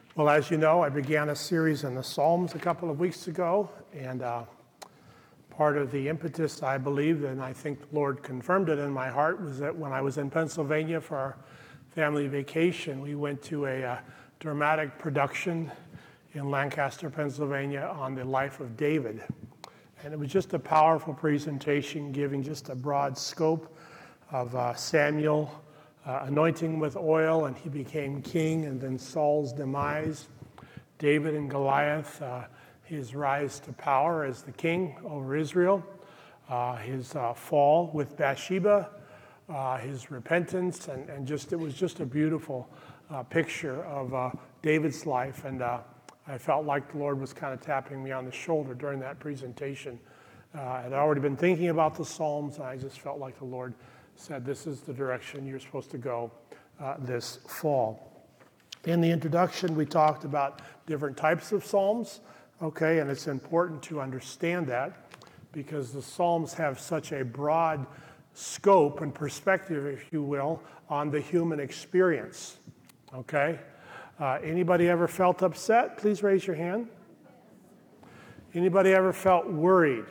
Well, as you know, I began a series in the Psalms a couple of weeks ago, and part of the impetus, I believe, and I think the Lord confirmed it in my heart, was that when I was in Pennsylvania for our family vacation, we went to a dramatic production in Lancaster, Pennsylvania on the life of David. And it was just a powerful presentation giving just a broad scope of Samuel anointing with oil, and he became king, and then Saul's demise, David and Goliath, his rise to power as the king over Israel, his fall with Bathsheba, his repentance, and just it was just a beautiful picture of David's life. And I felt like the Lord was kind of tapping me on the shoulder during that presentation. I'd already been thinking about the Psalms, and I just felt like the Lord said, this is the direction you're supposed to go this fall. In the introduction, we talked about different types of Psalms, okay, and it's important to understand that because the Psalms have such a broad scope and perspective, if you will, on the human experience, okay? Anybody ever felt upset? Please raise your hand. Anybody ever felt worried?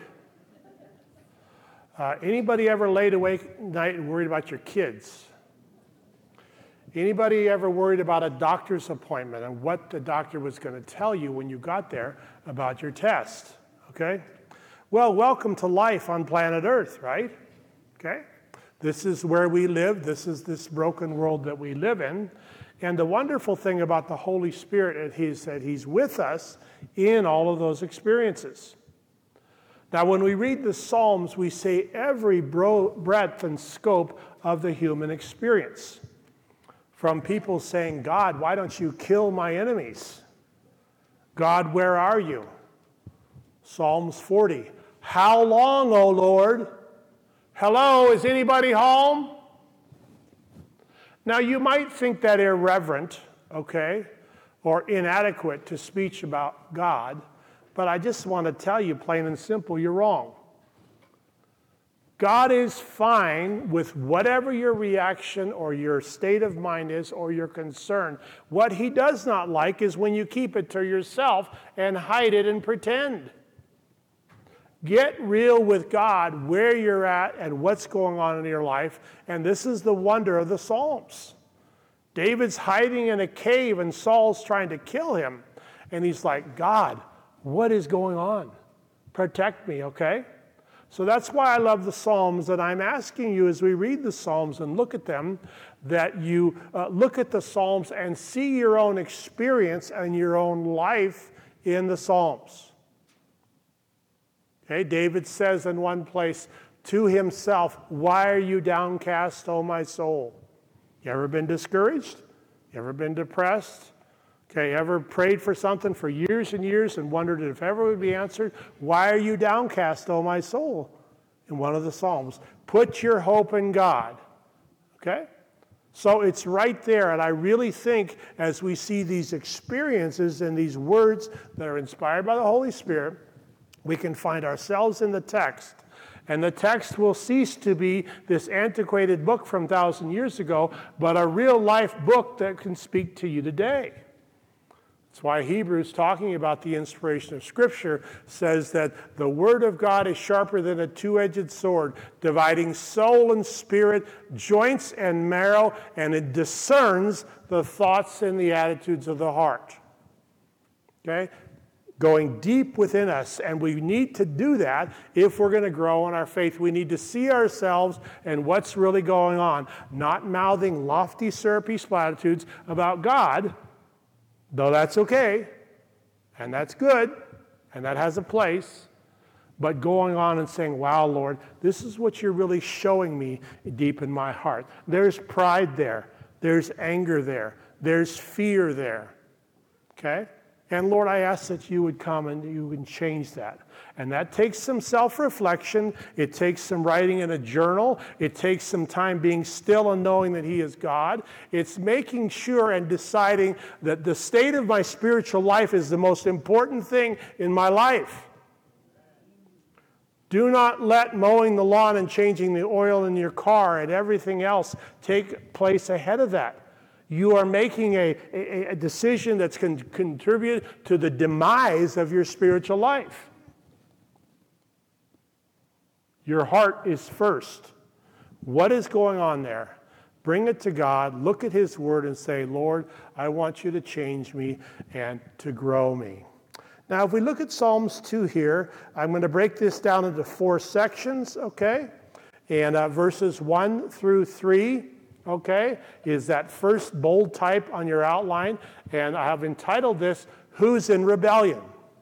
Anybody ever laid awake at night and worried about your kids? Anybody ever worried about a doctor's appointment and what the doctor was going to tell you when you got there about your test? Okay? Well, welcome to life on planet Earth, right? Okay? This is where we live. This is this broken world that we live in. And the wonderful thing about the Holy Spirit is that He's with us in all of those experiences. Now, when we read the Psalms, we see every breadth and scope of the human experience. From people saying, God, why don't you kill my enemies? God, where are you? Psalms 40. How long, O Lord? Hello, is anybody home? Now, you might think that irreverent, okay, or inadequate to speech about God, but I just want to tell you, plain and simple, you're wrong. God is fine with whatever your reaction or your state of mind is or your concern. What He does not like is when you keep it to yourself and hide it and pretend. Get real with God where you're at and what's going on in your life, and this is the wonder of the Psalms. David's hiding in a cave and Saul's trying to kill him, and he's like, God, what is going on? Protect me, okay? So that's why I love the Psalms, and I'm asking you as we read the Psalms and look at them, that you look at the Psalms and see your own experience and your own life in the Psalms. Okay, David says in one place to himself, why are you downcast, O my soul? You ever been discouraged? You ever been depressed? Okay, ever prayed for something for years and years and wondered if ever it would be answered? Why are you downcast, O my soul? In one of the Psalms. Put your hope in God. Okay? So it's right there, and I really think as we see these experiences and these words that are inspired by the Holy Spirit, we can find ourselves in the text. And the text will cease to be this antiquated book from 1,000 years ago, but a real life book that can speak to you today. That's why Hebrews, talking about the inspiration of Scripture, says that the Word of God is sharper than a two-edged sword, dividing soul and spirit, joints and marrow, and it discerns the thoughts and the attitudes of the heart. Okay? Going deep within us, and we need to do that if we're going to grow in our faith. We need to see ourselves and what's really going on, not mouthing lofty, syrupy platitudes about God, though that's okay, and that's good, and that has a place, but going on and saying, wow, Lord, this is what you're really showing me deep in my heart. There's pride there. There's anger there. There's fear there. Okay? And Lord, I ask that you would come and you would change that. And that takes some self-reflection. It takes some writing in a journal. It takes some time being still and knowing that He is God. It's making sure and deciding that the state of my spiritual life is the most important thing in my life. Do not let mowing the lawn and changing the oil in your car and everything else take place ahead of that. You are making a decision that's going to contribute to the demise of your spiritual life. Your heart is first. What is going on there? Bring it to God, look at His Word and say, Lord, I want you to change me and to grow me. Now, if we look at Psalms 2 here, I'm going to break this down into 4 sections, okay? And verses 1 through 3, okay, is that first bold type on your outline. And I have entitled this, Who's in Rebellion?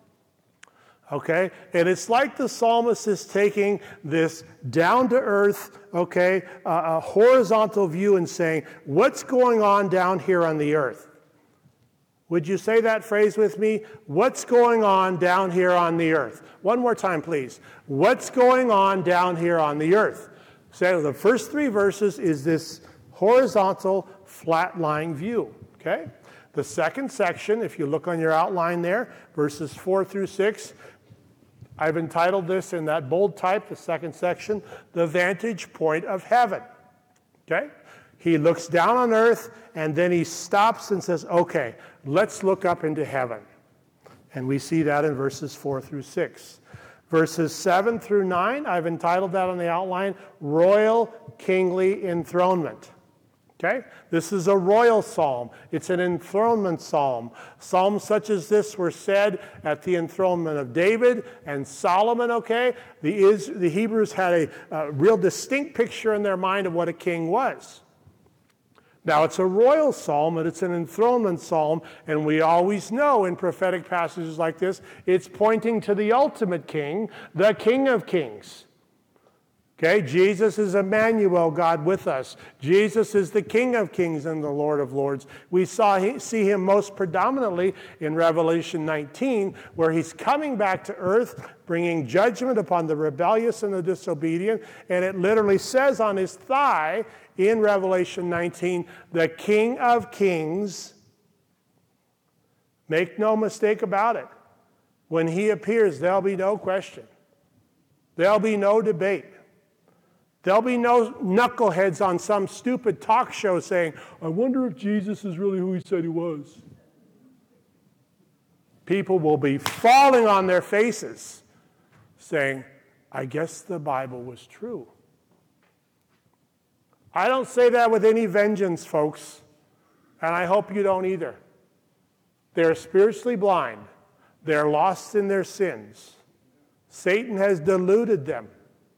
Okay, and it's like the psalmist is taking this down-to-earth, okay, a horizontal view and saying, what's going on down here on the earth? Would you say that phrase with me? What's going on down here on the earth? One more time, please. What's going on down here on the earth? So the first 3 verses is this horizontal, flat-lying view, okay? The second section, if you look on your outline there, verses 4 through 6, I've entitled this in that bold type, the second section, the vantage point of heaven. Okay? He looks down on earth and then he stops and says, okay, let's look up into heaven. And we see that in verses 4 through 6. Verses 7 through 9, I've entitled that on the outline, royal kingly enthronement. Okay? This is a royal psalm. It's an enthronement psalm. Psalms such as this were said at the enthronement of David and Solomon, okay? The Hebrews had a real distinct picture in their mind of what a king was. Now, it's a royal psalm, and it's an enthronement psalm, and we always know in prophetic passages like this, it's pointing to the ultimate king, the King of Kings. Okay, Jesus is Emmanuel, God with us. Jesus is the King of Kings and the Lord of Lords. We see him most predominantly in Revelation 19, where he's coming back to earth, bringing judgment upon the rebellious and the disobedient. And it literally says on his thigh in Revelation 19, the King of Kings. Make no mistake about it. When he appears, there'll be no question. There'll be no debate. There'll be no knuckleheads on some stupid talk show saying, I wonder if Jesus is really who he said he was. People will be falling on their faces saying, I guess the Bible was true. I don't say that with any vengeance, folks, and I hope you don't either. They're spiritually blind. They're lost in their sins. Satan has deluded them.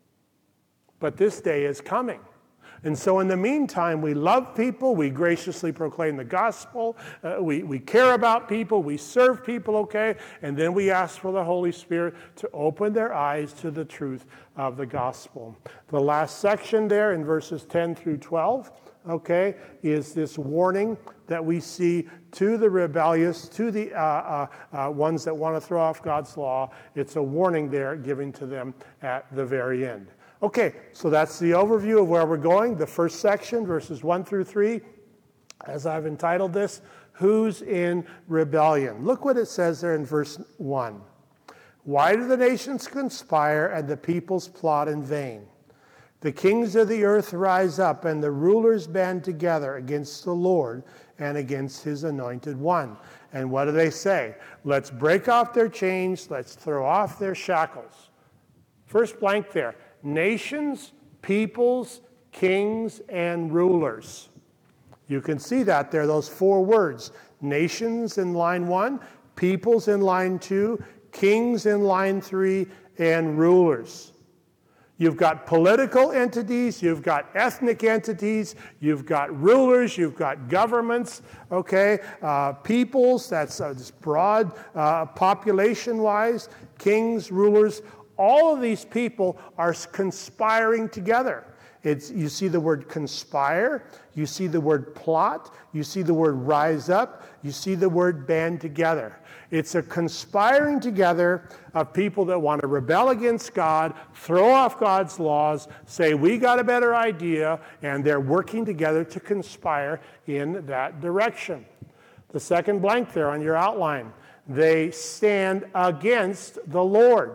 But this day is coming. And so in the meantime, we love people, we graciously proclaim the gospel, we care about people, we serve people, okay? And then we ask for the Holy Spirit to open their eyes to the truth of the gospel. The last section there in verses 10 through 12, okay, is this warning that we see to the rebellious, to the ones that want to throw off God's law. It's a warning there given to them at the very end. Okay, so that's the overview of where we're going. The first section, verses 1 through 3, as I've entitled this, Who's in Rebellion? Look what it says there in verse 1. Why do the nations conspire and the peoples plot in vain? The kings of the earth rise up and the rulers band together against the Lord and against his anointed one. And what do they say? Let's break off their chains, let's throw off their shackles. First blank there. Nations, peoples, kings, and rulers. You can see that there, those 4 words. Nations in line 1, peoples in line 2, kings in line 3, and rulers. You've got political entities, you've got ethnic entities, you've got rulers, you've got governments, okay? Peoples, that's broad population-wise, kings, rulers. All of these people are conspiring together. You see the word conspire, you see the word plot, you see the word rise up, you see the word band together. It's a conspiring together of people that want to rebel against God, throw off God's laws, say we got a better idea, and they're working together to conspire in that direction. The second blank there on your outline, they stand against the Lord.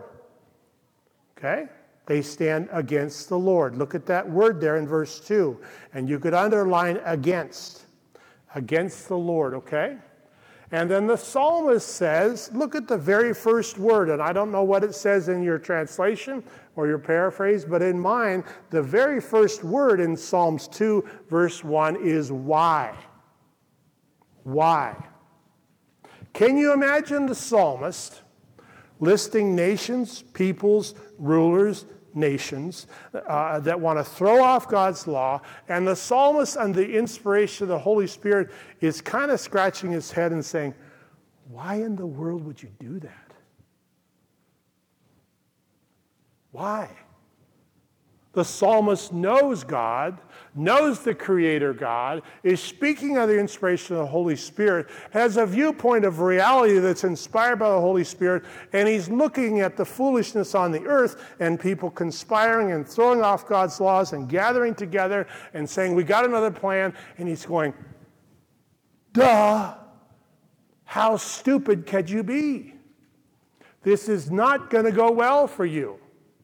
Okay? They stand against the Lord. Look at that word there in verse 2. And you could underline against. against the Lord, okay? And then the psalmist says, look at the very first word, and I don't know what it says in your translation or your paraphrase, but in mine, the very first word in Psalms 2, verse 1 is why. Why? Can you imagine the psalmist listing nations, peoples, rulers, nations that want to throw off God's law, and the psalmist, under the inspiration of the Holy Spirit, is kind of scratching his head and saying, why in the world would you do that? Why? The psalmist knows God, knows the Creator God, is speaking under the inspiration of the Holy Spirit, has a viewpoint of reality that's inspired by the Holy Spirit, and he's looking at the foolishness on the earth and people conspiring and throwing off God's laws and gathering together and saying, we got another plan, and he's going, duh, how stupid could you be? This is not going to go well for you.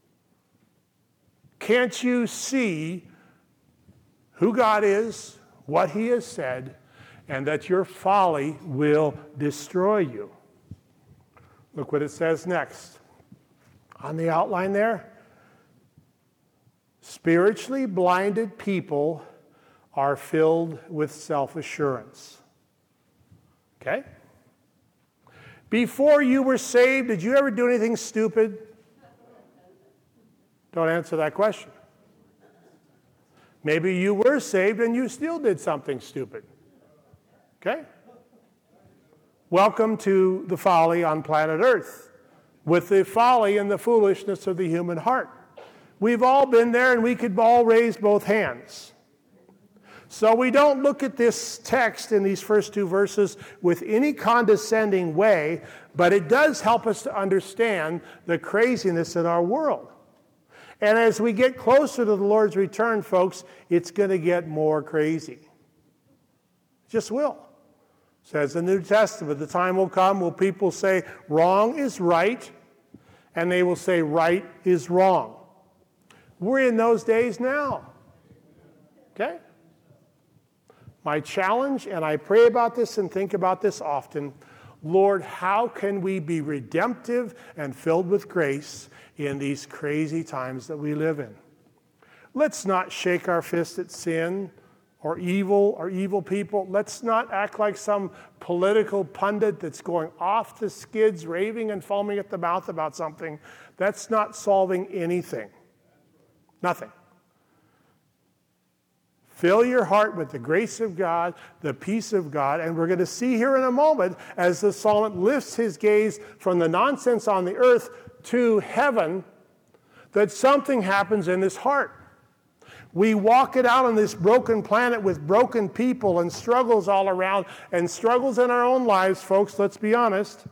Can't you see who God is, what he has said, and that your folly will destroy you? Look what it says next. On the outline there, spiritually blinded people are filled with self-assurance. Okay? Before you were saved, did you ever do anything stupid? Don't answer that question. Maybe you were saved and you still did something stupid. Okay? Welcome to the folly on planet Earth, with the folly and the foolishness of the human heart. We've all been there, and we could all raise both hands. So we don't look at this text in these first two verses with any condescending way, but it does help us to understand the craziness in our world. And as we get closer to the Lord's return, folks, it's going to get more crazy. It just will. It says in the New Testament, the time will come will people say wrong is right, and they will say right is wrong. We're in those days now. Okay? My challenge, and I pray about this and think about this often, Lord, how can we be redemptive and filled with grace in these crazy times that we live in? Let's not shake our fist at sin or evil people. Let's not act like some political pundit that's going off the skids, raving and foaming at the mouth about something. That's not solving anything. Nothing. Fill your heart with the grace of God, the peace of God, and we're going to see here in a moment as the psalmist lifts his gaze from the nonsense on the earth to heaven, that something happens in his heart. We walk it out on this broken planet with broken people and struggles all around, and struggles in our own lives, folks, let's be honest.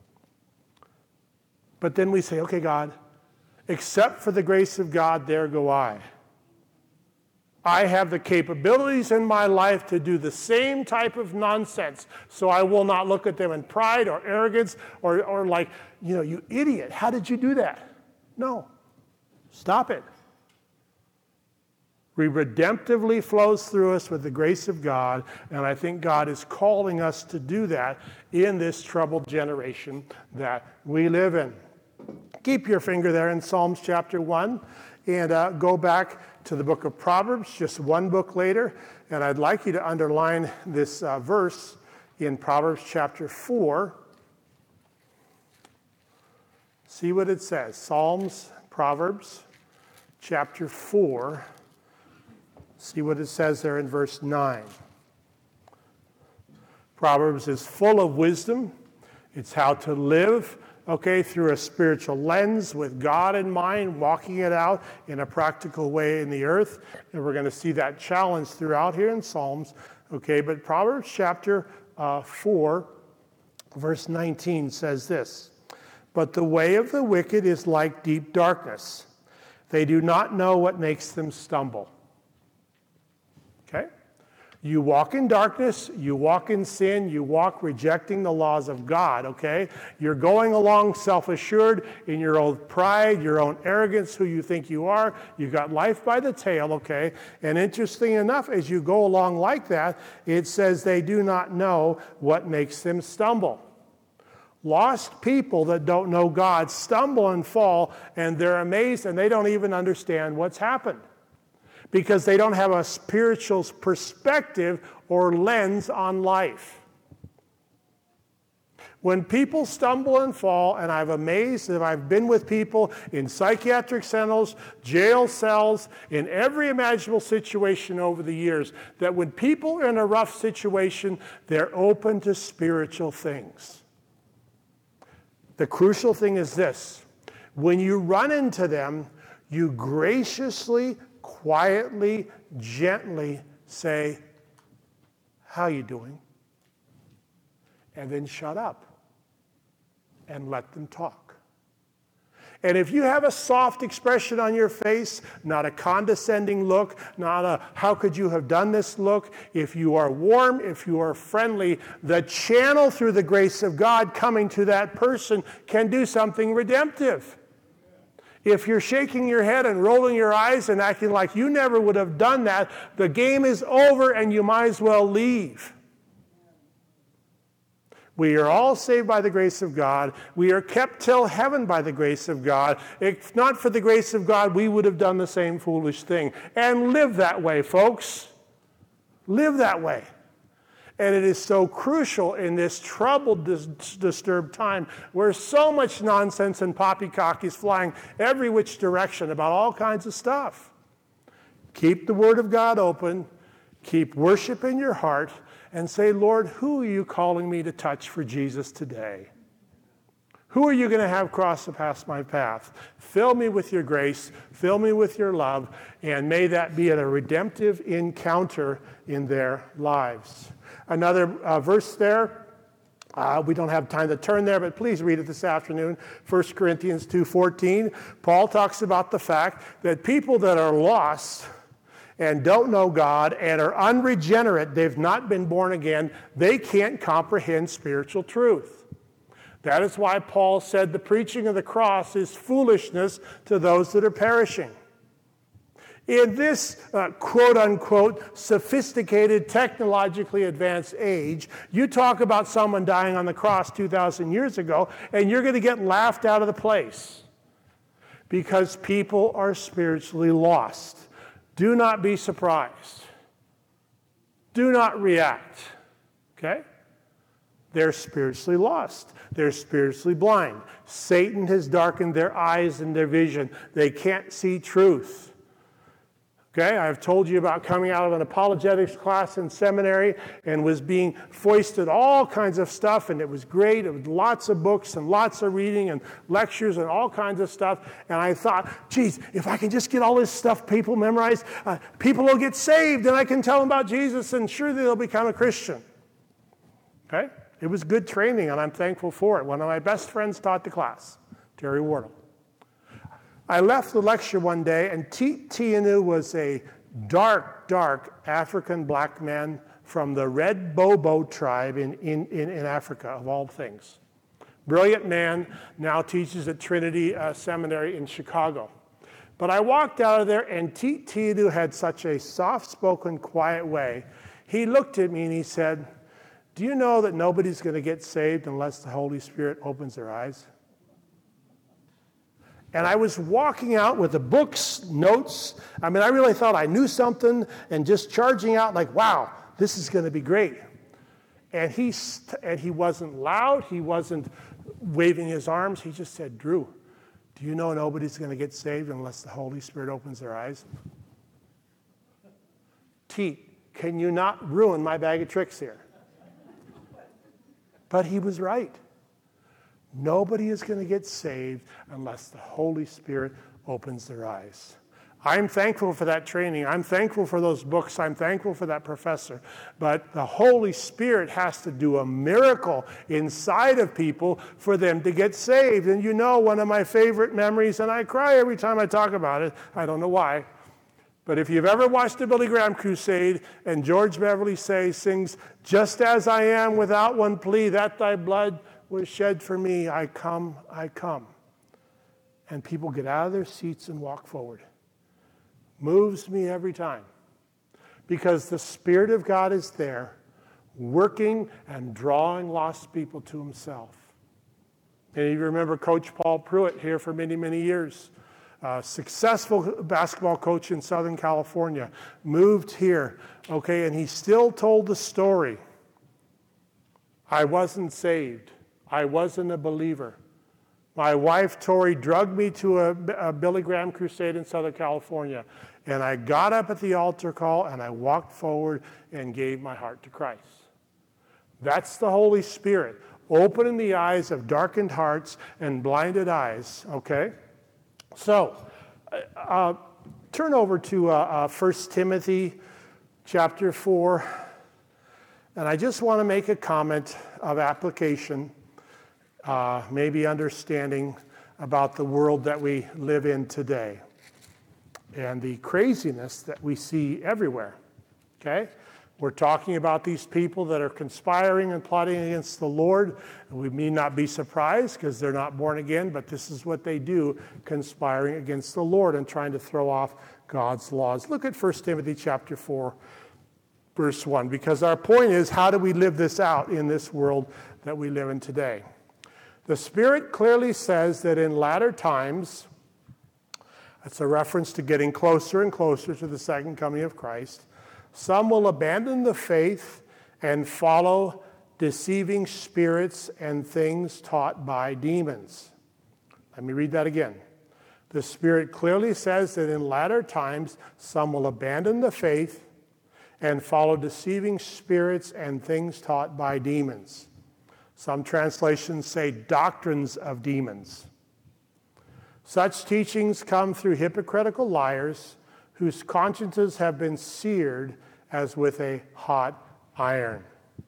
But then we say, okay, God, except for the grace of God, there go I. I have the capabilities in my life to do the same type of nonsense, so I will not look at them in pride or arrogance or like, you idiot, how did you do that? No. Stop it. He redemptively flows through us with the grace of God, and I think God is calling us to do that in this troubled generation that we live in. Keep your finger there in Psalms chapter 1 and go back to the book of Proverbs, just one book later, and I'd like you to underline this verse in Proverbs chapter 4. See what it says. Proverbs chapter 4. See what it says there in verse 9. Proverbs is full of wisdom. It's how to live, through a spiritual lens with God in mind, walking it out in a practical way in the earth. And we're going to see that challenge throughout here in Psalms. But Proverbs chapter 4, verse 19 says this: "But the way of the wicked is like deep darkness. They do not know what makes them stumble." Okay? You walk in darkness, you walk in sin, you walk rejecting the laws of God, okay? You're going along self-assured in your own pride, your own arrogance, who you think you are. You got life by the tail, okay? And interesting enough, as you go along like that, it says they do not know what makes them stumble. Lost people that don't know God stumble and fall, and they're amazed, and they don't even understand what's happened, because they don't have a spiritual perspective or lens on life. When people stumble and fall, and I'm amazed that I've been with people in psychiatric centers, jail cells, in every imaginable situation over the years, that when people are in a rough situation, they're open to spiritual things. The crucial thing is this: when you run into them, you graciously, quietly, gently say, "How you doing?" And then shut up and let them talk. And if you have a soft expression on your face, not a condescending look, not a "how could you have done this" look, if you are warm, if you are friendly, the channel through the grace of God coming to that person can do something redemptive. If you're shaking your head and rolling your eyes and acting like you never would have done that, the game is over and you might as well leave. We are all saved by the grace of God. We are kept till heaven by the grace of God. If not for the grace of God, we would have done the same foolish thing. And live that way, folks. Live that way. And it is so crucial in this troubled, disturbed time where so much nonsense and poppycock is flying every which direction about all kinds of stuff. Keep the Word of God open. Keep worship in your heart. And say, "Lord, who are you calling me to touch for Jesus today? Who are you going to have cross my path? Fill me with your grace. Fill me with your love. And may that be a redemptive encounter in their lives." Another verse there. We don't have time to turn there, but please read it this afternoon. 1 Corinthians 2:14. Paul talks about the fact that people that are lost and don't know God and are unregenerate, they've not been born again, they can't comprehend spiritual truth. That is why Paul said the preaching of the cross is foolishness to those that are perishing. In this quote-unquote sophisticated, technologically advanced age, you talk about someone dying on the cross 2,000 years ago, and you're going to get laughed out of the place because people are spiritually lost. Do not be surprised. Do not react. Okay? They're spiritually lost. They're spiritually blind. Satan has darkened their eyes and their vision. They can't see truth. Okay, I've told you about coming out of an apologetics class in seminary and was being foisted all kinds of stuff, and it was great. It was lots of books and lots of reading and lectures and all kinds of stuff. And I thought, geez, if I can just get all this stuff people memorize, people will get saved, and I can tell them about Jesus, and surely they'll become a Christian. Okay? It was good training, and I'm thankful for it. One of my best friends taught the class, Terry Wardle. I left the lecture one day, and Tianu was a dark African black man from the Red Bobo tribe in Africa, of all things. Brilliant man, now teaches at Trinity Seminary in Chicago. But I walked out of there, and Tianu had such a soft-spoken, quiet way. He looked at me and he said, "Do you know that nobody's going to get saved unless the Holy Spirit opens their eyes?" And I was walking out with the books, notes. I mean, I really thought I knew something, and just charging out like, wow, this is going to be great. And he wasn't loud. He wasn't waving his arms. He just said, "Drew, do you know nobody's going to get saved unless the Holy Spirit opens their eyes?" Teet, can you not ruin my bag of tricks here? But he was right. Nobody is going to get saved unless the Holy Spirit opens their eyes. I'm thankful for that training. I'm thankful for those books. I'm thankful for that professor. But the Holy Spirit has to do a miracle inside of people for them to get saved. And you know, one of my favorite memories, and I cry every time I talk about it, I don't know why, But if you've ever watched a Billy Graham crusade and George Beverly sings, just as I am without one plea, that thy blood was shed for me, I come, I come. And people get out of their seats and walk forward. Moves me every time. Because the Spirit of God is there, working and drawing lost people to himself. And you remember Coach Paul Pruitt here for many, many years. Successful basketball coach in Southern California, moved here, okay, and he still told the story. I wasn't saved. I wasn't a believer. My wife, Tori, drugged me to a Billy Graham crusade in Southern California, and I got up at the altar call, and I walked forward and gave my heart to Christ. That's the Holy Spirit, opening the eyes of darkened hearts and blinded eyes, okay? So, turn over to 1 Timothy chapter 4, and I just want to make a comment of application, maybe understanding about the world that we live in today and the craziness that we see everywhere, okay? We're talking about these people that are conspiring and plotting against the Lord. We may not be surprised because they're not born again, but this is what they do, conspiring against the Lord and trying to throw off God's laws. Look at 1 Timothy chapter 4, verse 1, because our point is, how do we live this out in this world that we live in today? The Spirit clearly says that in latter times, that's a reference to getting closer and closer to the second coming of Christ, some will abandon the faith and follow deceiving spirits and things taught by demons. Let me read that again. The Spirit clearly says that in latter times, some will abandon the faith and follow deceiving spirits and things taught by demons. Some translations say doctrines of demons. Such teachings come through hypocritical liars whose consciences have been seared as with a hot iron.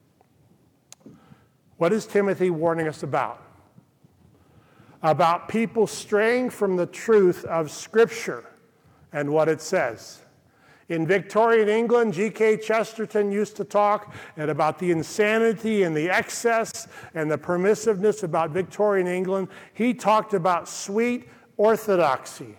What is Timothy warning us about? About people straying from the truth of Scripture and what it says. In Victorian England, G.K. Chesterton used to talk about the insanity and the excess and the permissiveness about Victorian England. He talked about sweet orthodoxy.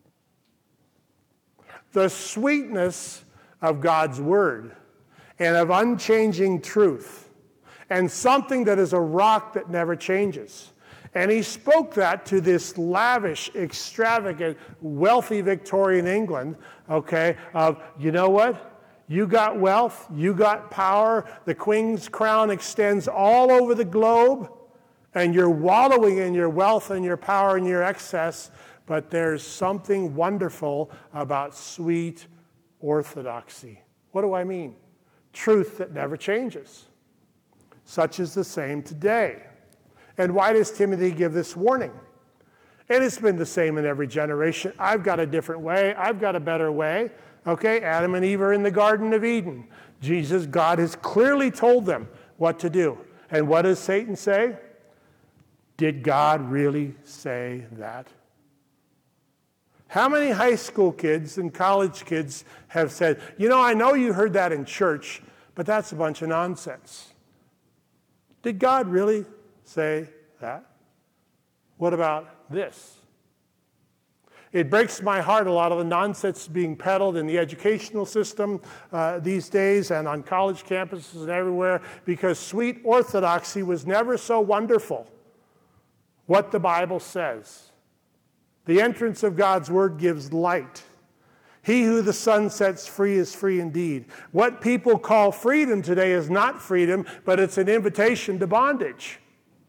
The sweetness of God's Word and of unchanging truth and something that is a rock that never changes. And he spoke that to this lavish, extravagant, wealthy Victorian England, okay, of, you know what? You got wealth, you got power, the Queen's crown extends all over the globe, and you're wallowing in your wealth and your power and your excess, but there's something wonderful about sweet orthodoxy. What do I mean? Truth that never changes. Such is the same today. And why does Timothy give this warning? And it's been the same in every generation. I've got a different way. I've got a better way. Okay, Adam and Eve are in the Garden of Eden. God has clearly told them what to do. And what does Satan say? Did God really say that? How many high school kids and college kids have said, you know, I know you heard that in church, but that's a bunch of nonsense. Did God really say that? What about this? It breaks my heart, a lot of the nonsense being peddled in the educational system these days and on college campuses and everywhere, because sweet orthodoxy was never so wonderful. What the Bible says. The entrance of God's Word gives light. He who the Son sets free is free indeed. What people call freedom today is not freedom, but it's an invitation to bondage.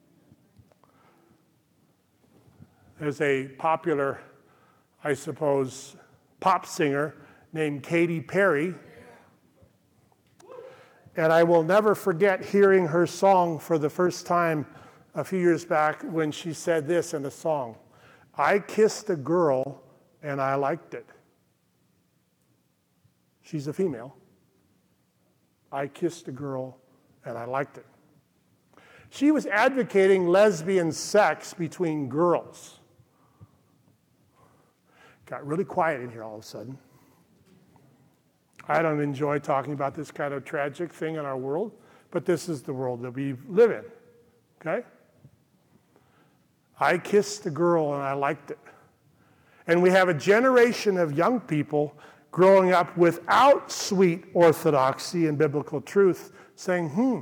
There's a popular, I suppose, pop singer named Katy Perry. And I will never forget hearing her song for the first time a few years back when she said this in a song. I kissed a girl and I liked it. She's a female. I kissed a girl and I liked it. She was advocating lesbian sex between girls. Got really quiet in here all of a sudden. I don't enjoy talking about this kind of tragic thing in our world, but this is the world that we live in, okay? I kissed a girl and I liked it. And we have a generation of young people growing up without sweet orthodoxy and biblical truth saying,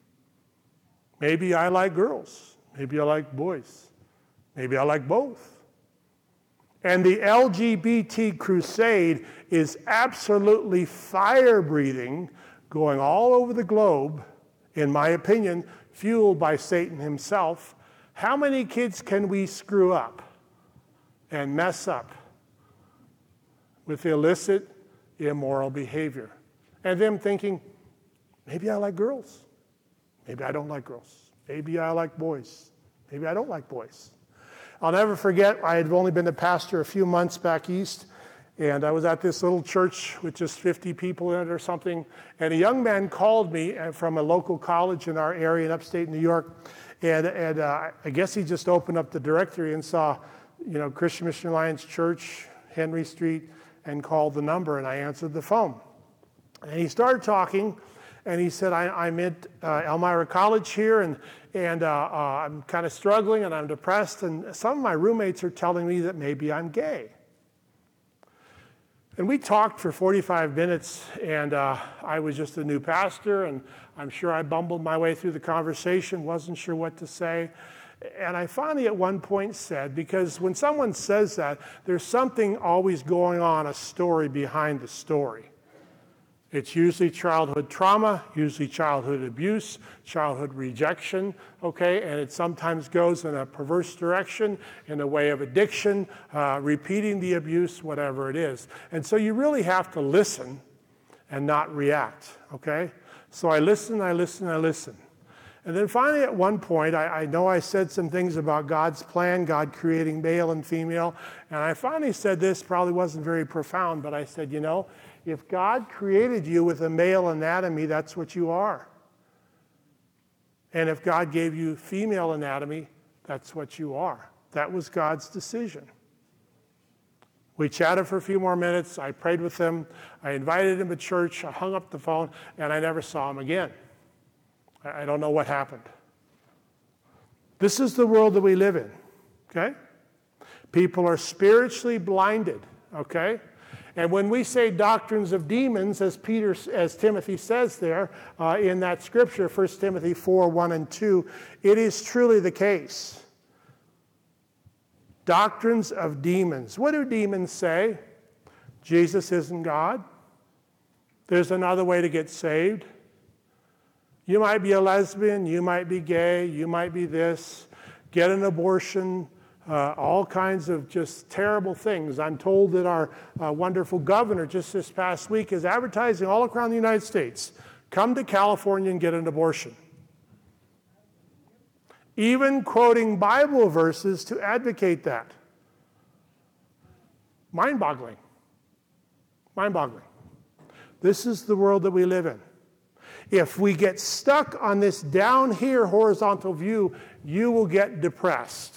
maybe I like girls, maybe I like boys, maybe I like both. And the LGBT crusade is absolutely fire-breathing, going all over the globe, in my opinion, fueled by Satan himself. How many kids can we screw up and mess up with illicit, immoral behavior? And them thinking, maybe I like girls. Maybe I don't like girls. Maybe I like boys. Maybe I don't like boys. I'll never forget, I had only been a pastor a few months back east, and I was at this little church with just 50 people in it or something, and a young man called me from a local college in our area in upstate New York, and I guess he just opened up the directory and saw, Christian Mission Alliance Church, Henry Street, and called the number, and I answered the phone. And he started talking, and he said, I'm at Elmira College here, and I'm kind of struggling, and I'm depressed, and some of my roommates are telling me that maybe I'm gay. And we talked for 45 minutes, and I was just a new pastor, and I'm sure I bumbled my way through the conversation, wasn't sure what to say. And I finally at one point said, because when someone says that, there's something always going on, a story behind the story. It's usually childhood trauma, usually childhood abuse, childhood rejection, okay? And it sometimes goes in a perverse direction, in a way of addiction, repeating the abuse, whatever it is. And so you really have to listen and not react, okay? So I listen. And then finally at one point, I know I said some things about God's plan, God creating male and female, and I finally said this, probably wasn't very profound, but I said, if God created you with a male anatomy, that's what you are. And if God gave you female anatomy, that's what you are. That was God's decision. We chatted for a few more minutes. I prayed with him. I invited him to church. I hung up the phone, and I never saw him again. I don't know what happened. This is the world that we live in, okay? People are spiritually blinded, okay? And when we say doctrines of demons, as Timothy says there in that scripture, 1 Timothy 4:1-2, it is truly the case. Doctrines of demons. What do demons say? Jesus isn't God. There's another way to get saved. You might be a lesbian, you might be gay, you might be this, get an abortion, all kinds of just terrible things. I'm told that our wonderful governor just this past week is advertising all around the United States, come to California and get an abortion. Even quoting Bible verses to advocate that. Mind-boggling. Mind-boggling. This is the world that we live in. If we get stuck on this down here horizontal view, you will get depressed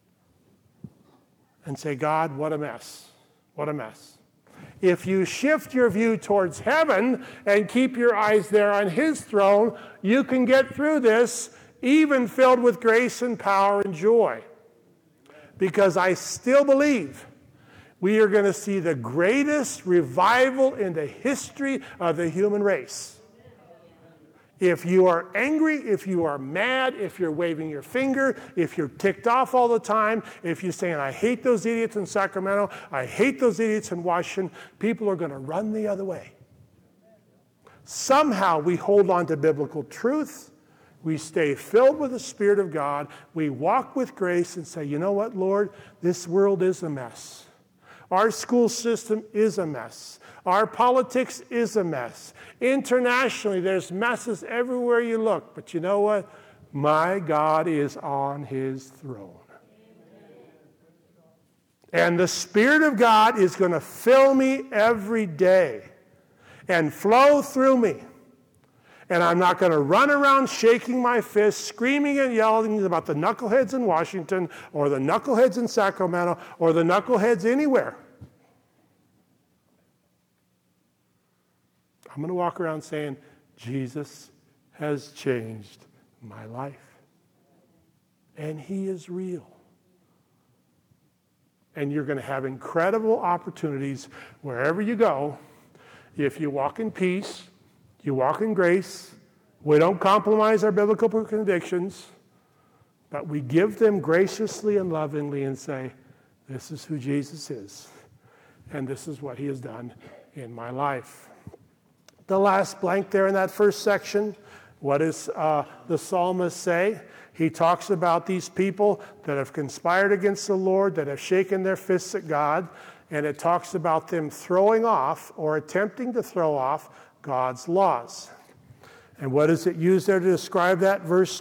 and say, God, what a mess. What a mess. If you shift your view towards heaven and keep your eyes there on his throne, you can get through this even filled with grace and power and joy. Because I still believe we are going to see the greatest revival in the history of the human race. If you are angry, if you are mad, if you're waving your finger, if you're ticked off all the time, if you're saying, I hate those idiots in Sacramento, I hate those idiots in Washington, people are going to run the other way. Somehow we hold on to biblical truth. We stay filled with the Spirit of God. We walk with grace and say, you know what, Lord? This world is a mess. Our school system is a mess. Our politics is a mess. Internationally, there's messes everywhere you look. But you know what? My God is on his throne. And the Spirit of God is going to fill me every day and flow through me. And I'm not going to run around shaking my fists, screaming and yelling about the knuckleheads in Washington or the knuckleheads in Sacramento or the knuckleheads anywhere. I'm going to walk around saying, Jesus has changed my life. And he is real. And you're going to have incredible opportunities wherever you go. If you walk in peace, you walk in grace, we don't compromise our biblical convictions, but we give them graciously and lovingly and say, this is who Jesus is, and this is what he has done in my life. The last blank there in that first section, what does the psalmist say? He talks about these people that have conspired against the Lord, that have shaken their fists at God, and it talks about them throwing off or attempting to throw off God's laws. And what does it use there to describe that? Verse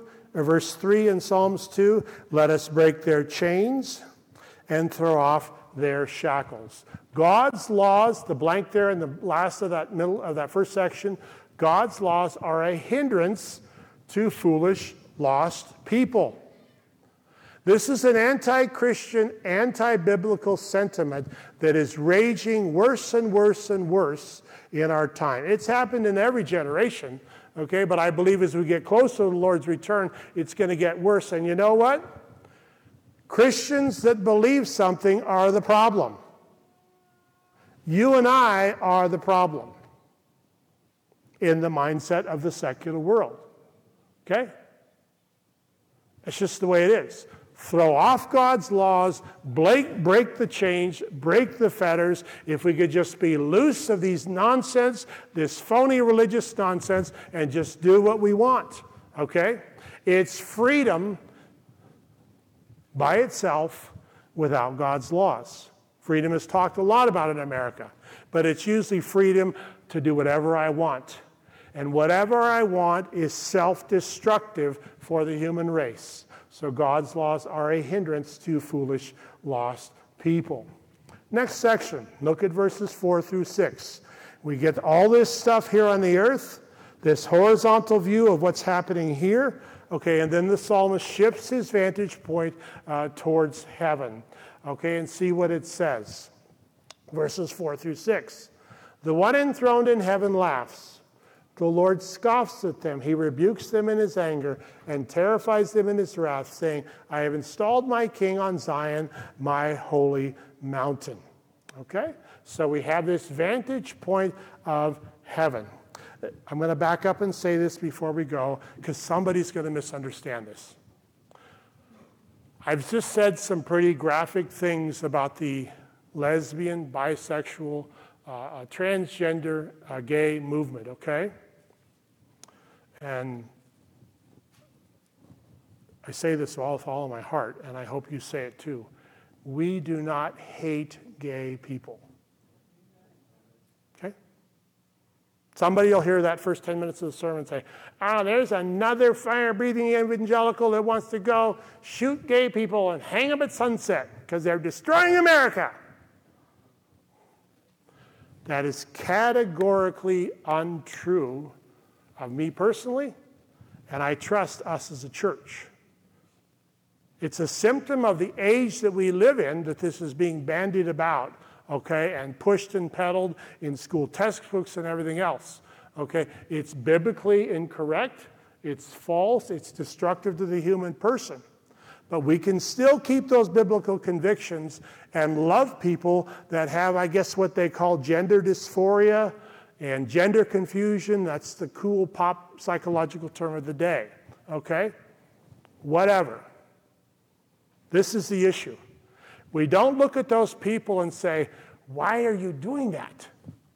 3 in Psalms 2, let us break their chains and throw off their shackles. God's laws, the blank there in the last of that middle of that first section, God's laws are a hindrance to foolish, lost people. This is an anti-Christian, anti-biblical sentiment that is raging worse and worse and worse in our time. It's happened in every generation, okay? But I believe as we get closer to the Lord's return, it's going to get worse. And you know what? Christians that believe something are the problem. You and I are the problem in the mindset of the secular world, okay? That's just the way it is. Throw off God's laws, break the chains, break the fetters. If we could just be loose of these nonsense, this phony religious nonsense, and just do what we want, okay? It's freedom by itself without God's laws. Freedom is talked a lot about in America, but it's usually freedom to do whatever I want. And whatever I want is self-destructive for the human race. So God's laws are a hindrance to foolish, lost people. Next section, look at verses 4 through 6. We get all this stuff here on the earth, this horizontal view of what's happening here. Okay, and then the psalmist shifts his vantage point towards heaven. Okay, and see what it says. Verses 4 through 6. The one enthroned in heaven laughs. The Lord scoffs at them. He rebukes them in his anger and terrifies them in his wrath, saying, I have installed my king on Zion, my holy mountain. Okay? So we have this vantage point of heaven. I'm going to back up and say this before we go, because somebody's going to misunderstand this. I've just said some pretty graphic things about the lesbian, bisexual, transgender, gay movement, okay? And I say this with all of my heart, and I hope you say it too. We do not hate gay people. Okay? Somebody will hear that first 10 minutes of the sermon and say, there's another fire-breathing evangelical that wants to go shoot gay people and hang them at sunset because they're destroying America. That is categorically untrue of me personally, and I trust us as a church. It's a symptom of the age that we live in that this is being bandied about, okay, and pushed and peddled in school textbooks and everything else, okay? It's biblically incorrect, it's false, it's destructive to the human person. But we can still keep those biblical convictions and love people that have, I guess, what they call gender dysphoria and gender confusion. That's the cool pop psychological term of the day, okay? Whatever. This is the issue. We don't look at those people and say, why are you doing that?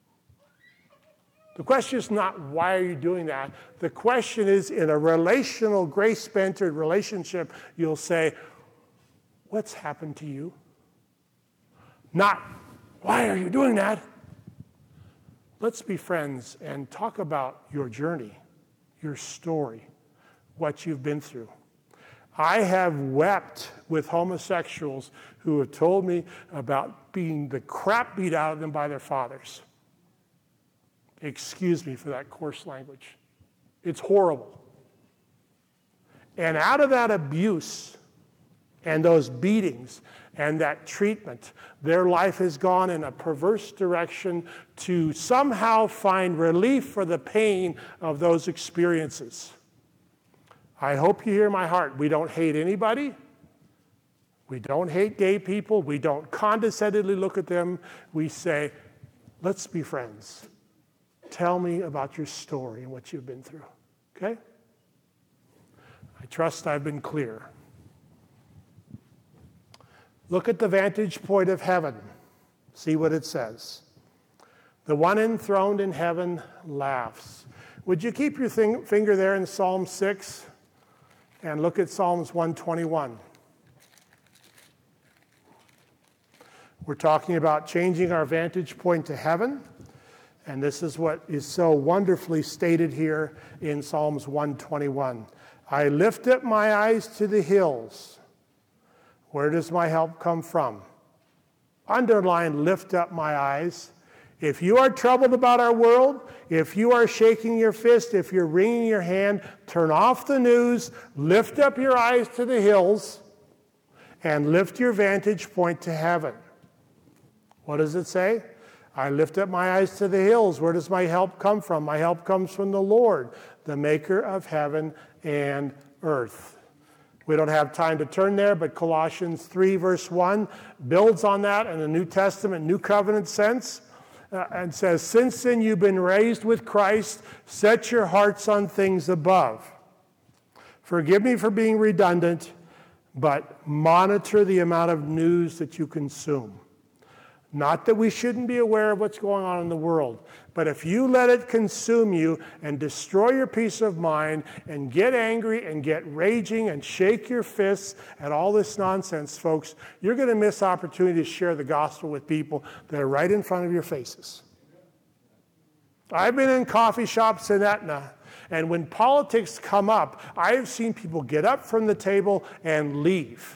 The question is not, why are you doing that? The question is, in a relational, grace-centered relationship, you'll say, what's happened to you? Not, why are you doing that? Let's be friends and talk about your journey, your story, what you've been through. I have wept with homosexuals who have told me about being the crap beat out of them by their fathers. Excuse me for that coarse language. It's horrible. And out of that abuse, and those beatings and that treatment. Their life has gone in a perverse direction to somehow find relief for the pain of those experiences. I hope you hear my heart. We don't hate anybody. We don't hate gay people. We don't condescendingly look at them. We say, let's be friends. Tell me about your story and what you've been through. Okay? I trust I've been clear. Look at the vantage point of heaven. See what it says. The one enthroned in heaven laughs. Would you keep your finger there in Psalm 6 and look at Psalms 121? We're talking about changing our vantage point to heaven, and this is what is so wonderfully stated here in Psalms 121. I lift up my eyes to the hills. Where does my help come from? Underline, lift up my eyes. If you are troubled about our world, if you are shaking your fist, if you're wringing your hand, turn off the news, lift up your eyes to the hills, and lift your vantage point to heaven. What does it say? I lift up my eyes to the hills. Where does my help come from? My help comes from the Lord, the maker of heaven and earth. We don't have time to turn there, but Colossians 3, verse 1 builds on that in a New Testament, New Covenant sense, and says, since then you've been raised with Christ, set your hearts on things above. Forgive me for being redundant, but monitor the amount of news that you consume. Not that we shouldn't be aware of what's going on in the world, but if you let it consume you and destroy your peace of mind and get angry and get raging and shake your fists at all this nonsense, folks, you're going to miss opportunity to share the gospel with people that are right in front of your faces. I've been in coffee shops in Etna, and when politics come up, I've seen people get up from the table and leave,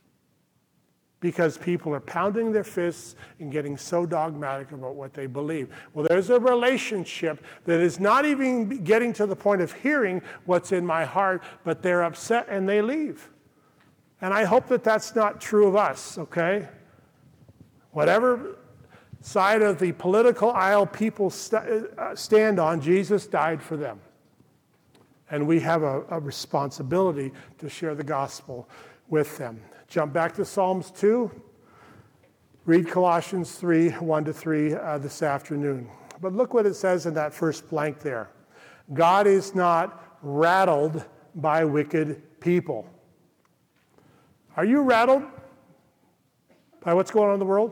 because people are pounding their fists and getting so dogmatic about what they believe. Well, there's a relationship that is not even getting to the point of hearing what's in my heart, but they're upset and they leave. And I hope that that's not true of us, okay? Whatever side of the political aisle people stand on, Jesus died for them. And we have a responsibility to share the gospel with them. Jump back to Psalms 2. Read Colossians 3, 1-3 this afternoon. But look what it says in that first blank there. God is not rattled by wicked people. Are you rattled by what's going on in the world?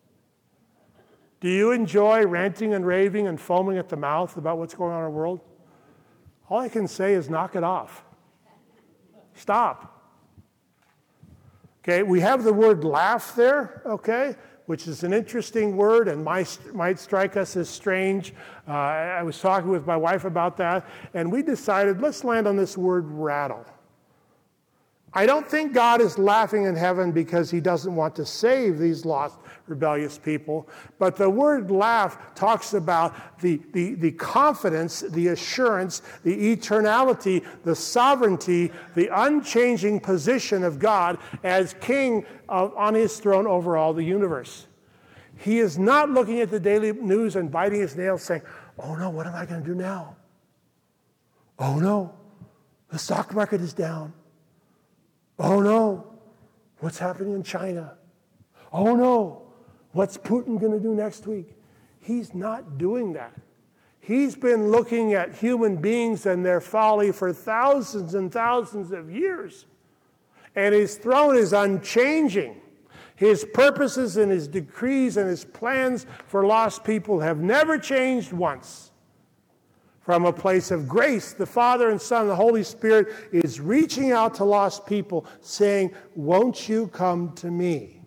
Do you enjoy ranting and raving and foaming at the mouth about what's going on in our world? All I can say is knock it off. Stop. Okay, we have the word laugh there, okay, which is an interesting word and might strike us as strange. I was talking with my wife about that, and we decided let's land on this word rattle. I don't think God is laughing in heaven because he doesn't want to save these lost, rebellious people, but the word laugh talks about the confidence, the assurance, the eternality, the sovereignty, the unchanging position of God as king on his throne over all the universe. He is not looking at the daily news and biting his nails saying, oh no, what am I going to do now? Oh no, the stock market is down. Oh no, what's happening in China? Oh no, what's Putin going to do next week? He's not doing that. He's been looking at human beings and their folly for thousands and thousands of years. And his throne is unchanging. His purposes and his decrees and his plans for lost people have never changed once. From a place of grace, the Father and Son and the Holy Spirit is reaching out to lost people saying, won't you come to me?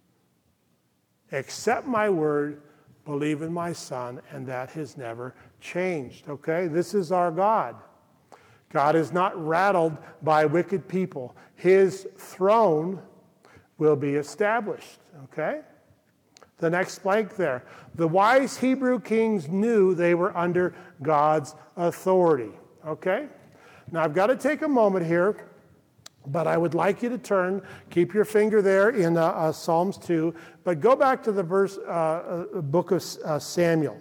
Accept my word, believe in my Son, and that has never changed, okay? This is our God. God is not rattled by wicked people. His throne will be established, okay? The next blank there. The wise Hebrew kings knew they were under God's authority. Okay? Now I've got to take a moment here But I would like you to turn, keep your finger there in Psalms 2, but go back to the book of Samuel.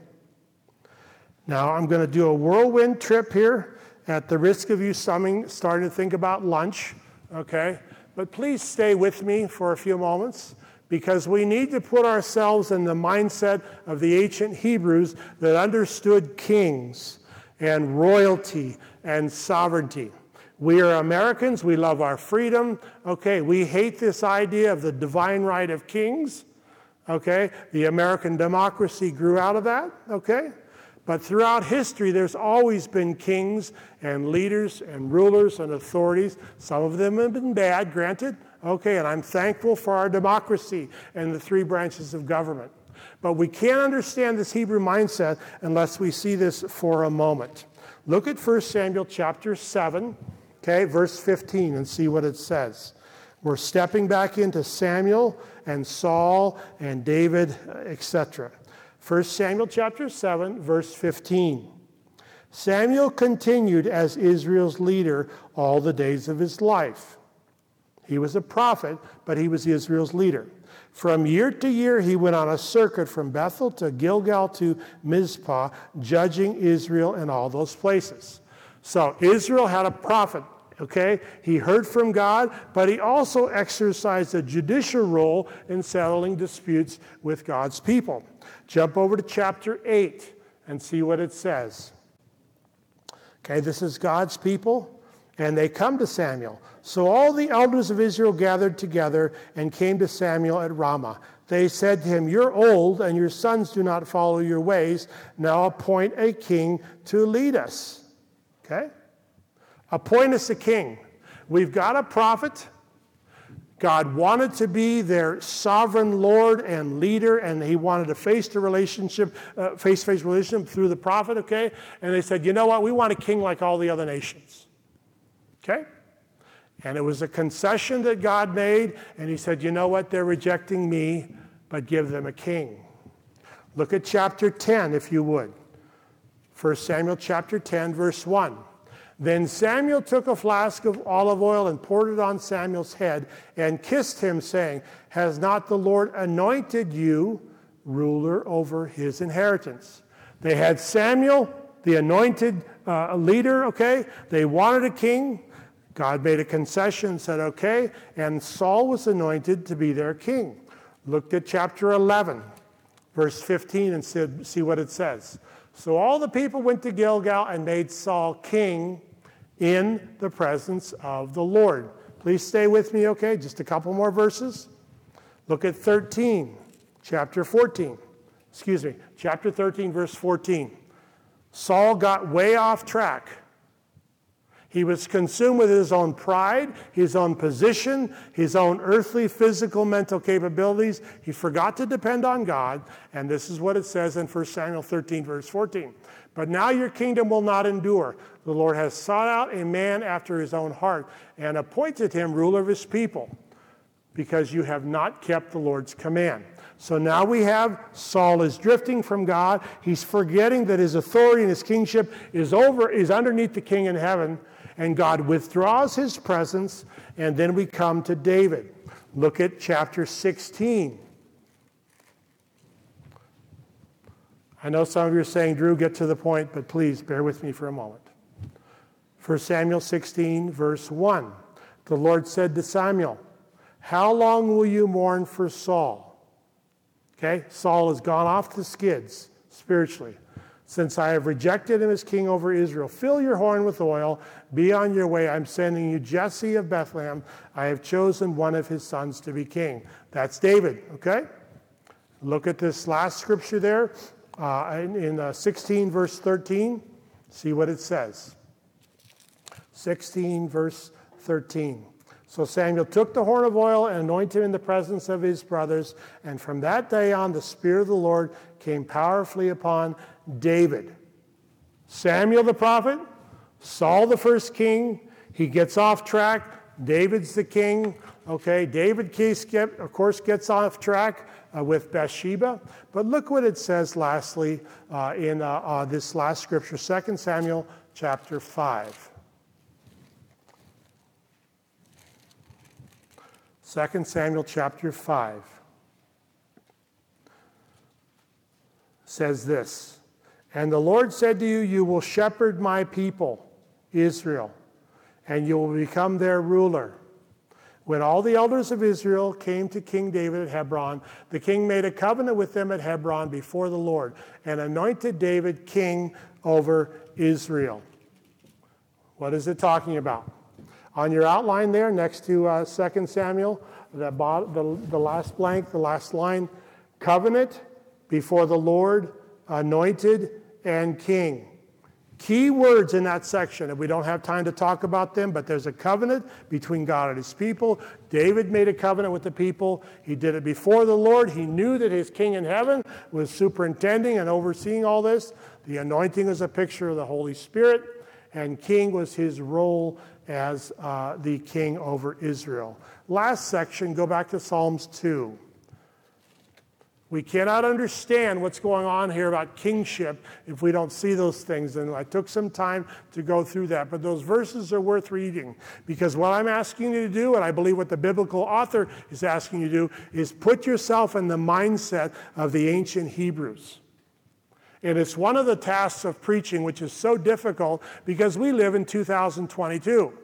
Now, I'm going to do a whirlwind trip here at the risk of you starting to think about lunch, okay? But please stay with me for a few moments, because we need to put ourselves in the mindset of the ancient Hebrews that understood kings and royalty and sovereignty. We are Americans. We love our freedom. Okay, we hate this idea of the divine right of kings. Okay, the American democracy grew out of that. Okay, but throughout history, there's always been kings and leaders and rulers and authorities. Some of them have been bad, granted. Okay, and I'm thankful for our democracy and the three branches of government. But we can't understand this Hebrew mindset unless we see this for a moment. Look at 1 Samuel chapter 7. Okay, verse 15, and see what it says. We're stepping back into Samuel and Saul and David, etc. 1 Samuel chapter 7, verse 15. Samuel continued as Israel's leader all the days of his life. He was a prophet, but he was Israel's leader. From year to year, he went on a circuit from Bethel to Gilgal to Mizpah, judging Israel in all those places. So Israel had a prophet, okay? He heard from God, but he also exercised a judicial role in settling disputes with God's people. Jump over to chapter 8 and see what it says. Okay, this is God's people, and they come to Samuel. So all the elders of Israel gathered together and came to Samuel at Ramah. They said to him, "You're old, and your sons do not follow your ways. Now appoint a king to lead us." Okay? Appoint us a king. We've got a prophet. God wanted to be their sovereign Lord and leader, and he wanted a face-to-face relationship through the prophet, okay? And they said, you know what? We want a king like all the other nations. Okay? And it was a concession that God made, and he said, you know what? They're rejecting me, but give them a king. Look at chapter 10, if you would. 1 Samuel chapter 10, verse 1. Then Samuel took a flask of olive oil and poured it on Samuel's head and kissed him, saying, "Has not the Lord anointed you ruler over his inheritance?" They had Samuel, the anointed leader, okay? They wanted a king. God made a concession and said, okay, and Saul was anointed to be their king. Look at chapter 11, verse 15, and see what it says. So all the people went to Gilgal and made Saul king in the presence of the Lord. Please stay with me, okay? Just a couple more verses. Look at chapter 13, verse 14. Saul got way off track. He was consumed with his own pride, his own position, his own earthly, physical, mental capabilities. He forgot to depend on God, and this is what it says in 1 Samuel 13, verse 14. But now your kingdom will not endure. The Lord has sought out a man after his own heart and appointed him ruler of his people, because you have not kept the Lord's command. So now we have Saul is drifting from God. He's forgetting that his authority and his kingship is underneath the king in heaven. And God withdraws his presence, and then we come to David. Look at chapter 16. I know some of you are saying, Drew, get to the point, but please bear with me for a moment. 1 Samuel 16, verse 1. The Lord said to Samuel, "How long will you mourn for Saul?" Okay, Saul has gone off the skids spiritually. "Since I have rejected him as king over Israel, fill your horn with oil, be on your way. I'm sending you Jesse of Bethlehem. I have chosen one of his sons to be king." That's David, okay? Look at this last scripture there in 16, verse 13. See what it says. 16, verse 13. So Samuel took the horn of oil and anointed him in the presence of his brothers, and from that day on the Spirit of the Lord came powerfully upon David. Samuel the prophet, Saul the first king, he gets off track. David's the king. Okay, David, of course, gets off track with Bathsheba. But look what it says lastly in this last scripture, 2 Samuel chapter 5. 2 Samuel chapter 5 says this, "And the Lord said to you, you will shepherd my people, Israel, and you will become their ruler. When all the elders of Israel came to King David at Hebron, the king made a covenant with them at Hebron before the Lord and anointed David king over Israel." What is it talking about? On your outline there, next to 2 Samuel, the last blank, the last line, covenant before the Lord, anointed, and king. Key words in that section, and we don't have time to talk about them, but there's a covenant between God and his people. David made a covenant with the people. He did it before the Lord. He knew that his king in heaven was superintending and overseeing all this. The anointing is a picture of the Holy Spirit, and king was his role as the king over Israel. Last section, go back to Psalms 2. We cannot understand what's going on here about kingship if we don't see those things. And I took some time to go through that. But those verses are worth reading, because what I'm asking you to do, and I believe what the biblical author is asking you to do, is put yourself in the mindset of the ancient Hebrews. And it's one of the tasks of preaching which is so difficult because we live in 2022.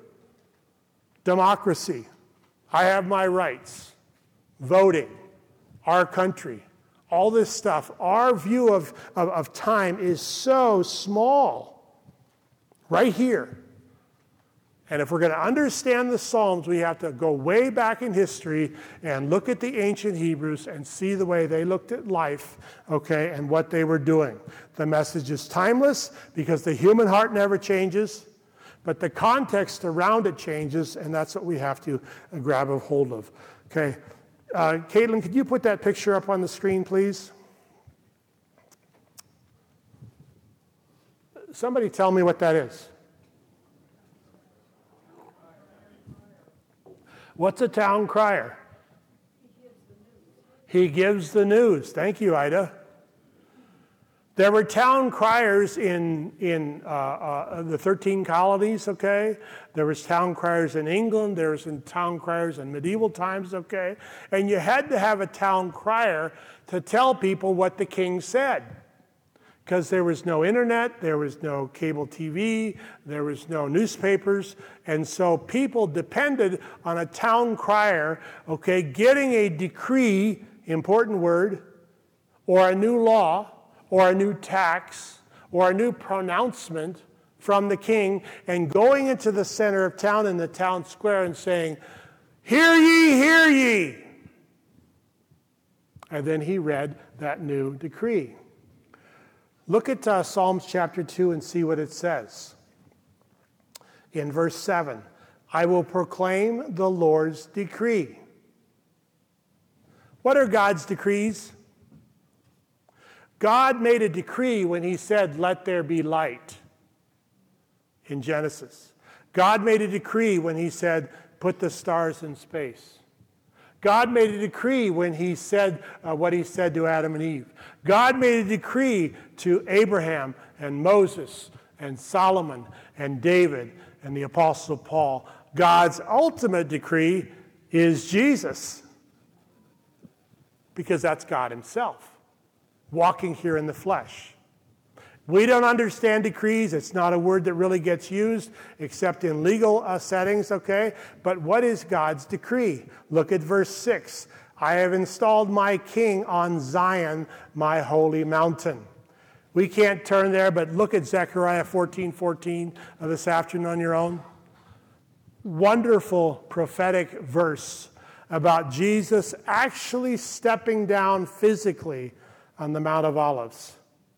Democracy. I have my rights. Voting. Our country. All this stuff. Our view of time is so small. Right here. And if we're going to understand the Psalms, we have to go way back in history and look at the ancient Hebrews and see the way they looked at life, okay, and what they were doing. The message is timeless because the human heart never changes, but the context around it changes, and that's what we have to grab a hold of. Okay, Caitlin, could you put that picture up on the screen, please? Somebody tell me what that is. What's a town crier? He gives the news. Thank you, Ida. There were town criers in the 13 colonies, okay? There was town criers in England. There was town criers in medieval times, okay? And you had to have a town crier to tell people what the king said. Because there was no internet, there was no cable TV, there was no newspapers, and so people depended on a town crier, okay, getting a decree, important word, or a new law, or a new tax, or a new pronouncement from the king, and going into the center of town in the town square and saying, "Hear ye, hear ye!" And then he read that new decree. Look at Psalms chapter 2 and see what it says. In verse 7, "I will proclaim the Lord's decree." What are God's decrees? God made a decree when he said, "Let there be light," in Genesis. God made a decree when he said, "Put the stars in space." God made a decree when he said what he said to Adam and Eve. God made a decree to Abraham and Moses and Solomon and David and the Apostle Paul. God's ultimate decree is Jesus, because that's God himself, walking here in the flesh. We don't understand decrees. It's not a word that really gets used except in legal settings, okay? But what is God's decree? Look at verse 6. "I have installed my king on Zion, my holy mountain." We can't turn there, but look at Zechariah 14:14 this afternoon on your own. Wonderful prophetic verse about Jesus actually stepping down physically on the Mount of Olives.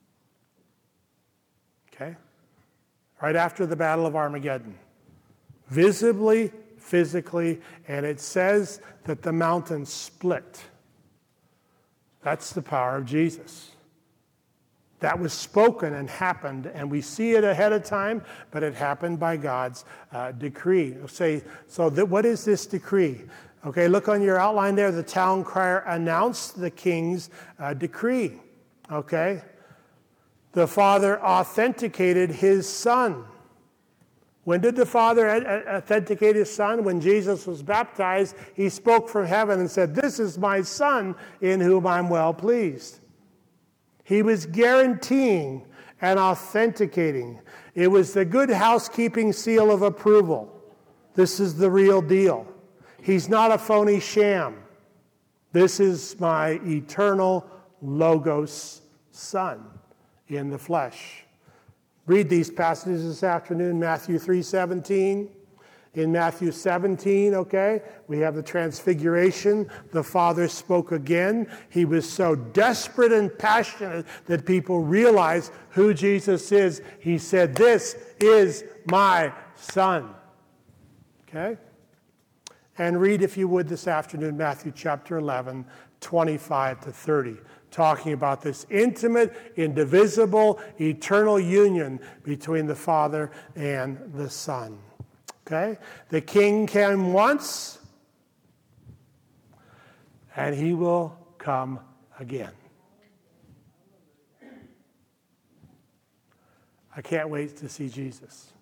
Okay? Right after the Battle of Armageddon. Visibly, physically, and it says that the mountain split. That's the power of Jesus. That was spoken and happened, and we see it ahead of time, but it happened by God's decree. What is this decree? Okay, look on your outline there. The town crier announced the king's decree. Okay? The Father authenticated his Son When did the Father authenticate his Son? When Jesus was baptized, he spoke from heaven and said, "This is my Son in whom I'm well pleased." He was guaranteeing and authenticating. It was the good housekeeping seal of approval. This is the real deal. He's not a phony sham. This is my eternal Logos Son in the flesh. Read these passages this afternoon, Matthew 3:17. In Matthew 17, okay, we have the transfiguration. The Father spoke again. He was so desperate and passionate that people realized who Jesus is. He said, "This is my Son." Okay? And read, if you would, this afternoon, Matthew chapter 11, 25 to 30. Talking about this intimate, indivisible, eternal union between the Father and the Son. Okay? The King came once, and he will come again. I can't wait to see Jesus.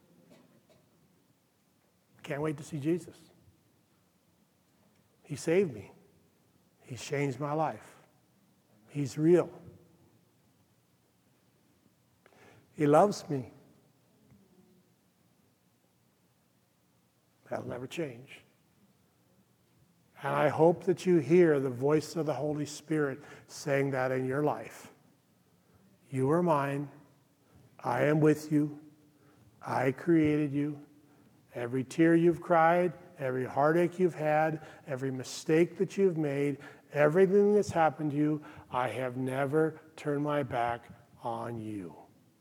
I can't wait to see Jesus. He saved me. He's changed my life. He's real. He loves me. That'll never change. And I hope that you hear the voice of the Holy Spirit saying that in your life. You are mine. I am with you. I created you. Every tear you've cried, every heartache you've had, every mistake that you've made, everything that's happened to you, I have never turned my back on you.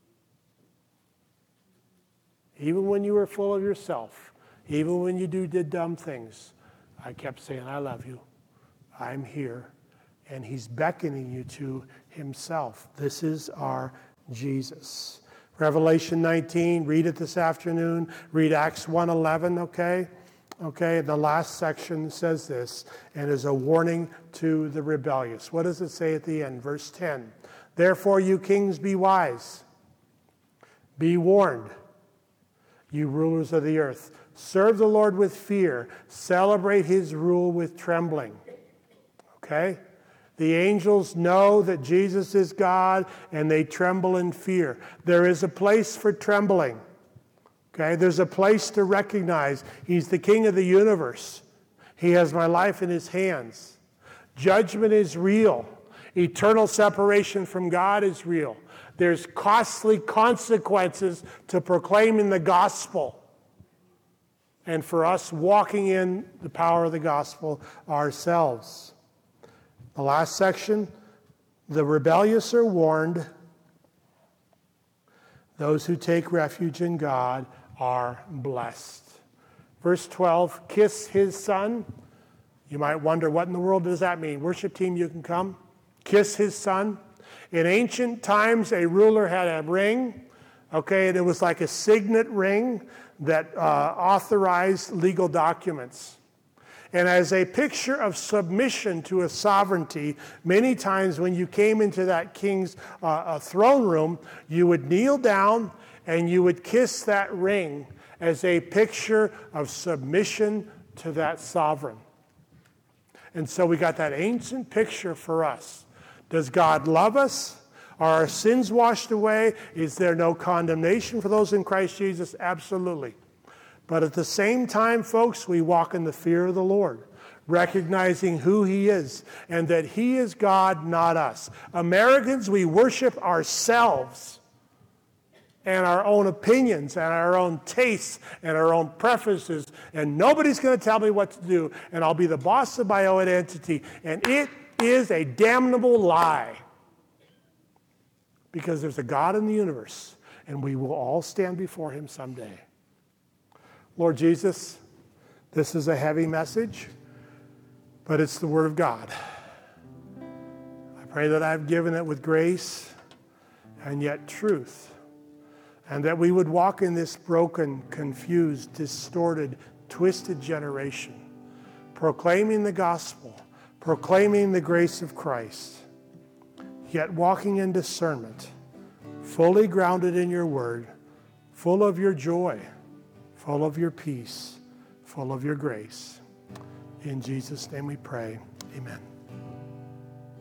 Even when you were full of yourself, even when you did dumb things, I kept saying, "I love you. I'm here." And he's beckoning you to himself. This is our Jesus. Revelation 19, read it this afternoon. Read Acts 1:11, okay? Okay, the last section says this, and is a warning to the rebellious. What does it say at the end? Verse 10. "Therefore, you kings, be wise. Be warned, you rulers of the earth. Serve the Lord with fear. Celebrate his rule with trembling." Okay? The angels know that Jesus is God, and they tremble in fear. There is a place for trembling. Okay? There's a place to recognize he's the King of the universe. He has my life in his hands. Judgment is real. Eternal separation from God is real. There's costly consequences to proclaiming the gospel. And for us walking in the power of the gospel ourselves. The last section, the rebellious are warned. Those who take refuge in God are blessed. Verse 12, kiss his Son. You might wonder, what in the world does that mean? Worship team, you can come. Kiss his Son. In ancient times, a ruler had a ring, okay, and it was like a signet ring that authorized legal documents. And as a picture of submission to a sovereignty, many times when you came into that king's throne room, you would kneel down and you would kiss that ring as a picture of submission to that sovereign. And so we got that ancient picture for us. Does God love us? Are our sins washed away? Is there no condemnation for those in Christ Jesus? Absolutely. But at the same time, folks, we walk in the fear of the Lord, recognizing who he is and that he is God, not us. Americans, we worship ourselves and our own opinions and our own tastes and our own preferences, and nobody's going to tell me what to do, and I'll be the boss of my own entity. And it is a damnable lie, because there's a God in the universe, and we will all stand before him someday. Lord Jesus, this is a heavy message, but it's the Word of God. I pray that I've given it with grace and yet truth, and that we would walk in this broken, confused, distorted, twisted generation, proclaiming the gospel, proclaiming the grace of Christ, yet walking in discernment, fully grounded in your Word, full of your joy, full of your peace, full of your grace. In Jesus' name we pray. Amen.